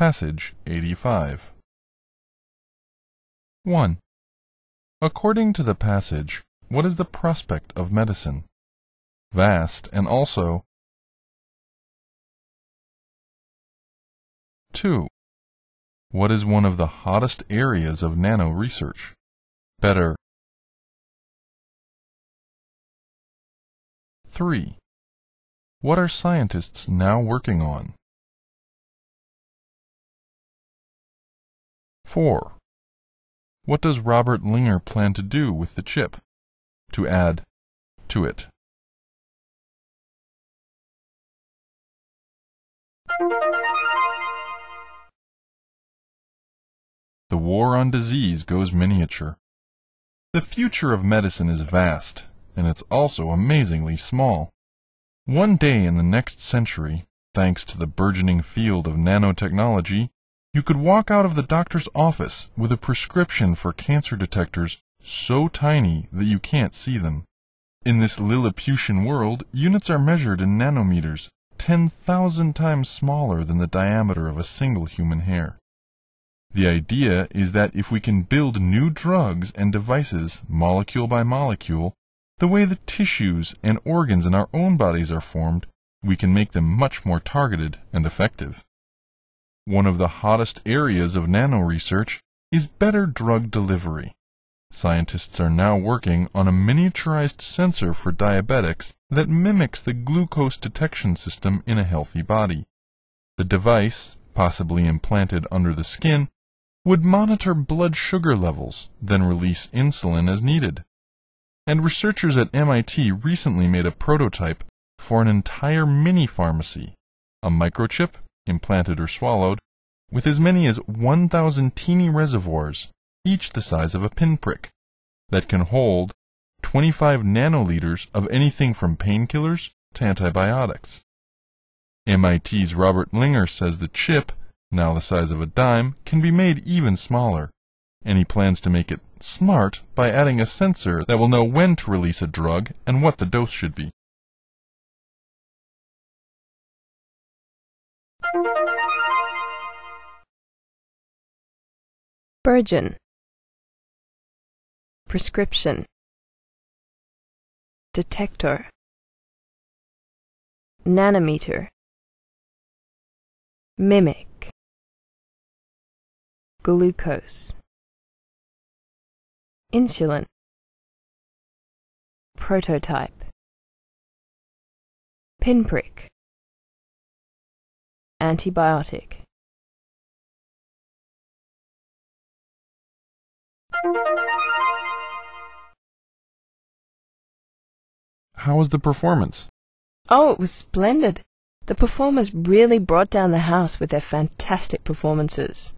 Passage 85. 1. According to the passage, what is the prospect of medicine? Vast and also. 2. What is one of the hottest areas of nano research? Better. 3. What are scientists now working on? 4. What does Robert Linger plan to do with the chip? To add to it. The war on disease goes miniature. The future of medicine is vast, and it's also amazingly small. One day in the next century, thanks to the burgeoning field of nanotechnology, you could walk out of the doctor's office with a prescription for cancer detectors so tiny that you can't see them. In this Lilliputian world, units are measured in nanometers, 10,000 times smaller than the diameter of a single human hair. The idea is that if we can build new drugs and devices molecule by molecule, the way the tissues and organs in our own bodies are formed, we can make them much more targeted and effective. One of the hottest areas of nanoresearch is better drug delivery. Scientists are now working on a miniaturized sensor for diabetics that mimics the glucose detection system in a healthy body. The device, possibly implanted under the skin, would monitor blood sugar levels, then release insulin as needed. And researchers at MIT recently made a prototype for an entire mini-pharmacy, a microchip, implanted or swallowed, with as many as 1,000 teeny reservoirs, each the size of a pinprick, that can hold 25 nanoliters of anything from painkillers to antibiotics. MIT's Robert Linger says the chip, now the size of a dime, can be made even smaller, and he plans to make it smart by adding a sensor that will know when to release a drug and what the dose should be. Burgeon. Prescription. Detector. Nanometer. Mimic. Glucose. Insulin. Prototype. Pinprick. Antibiotic. How was the performance? Oh, it was splendid. The performers really brought down the house with their fantastic performances.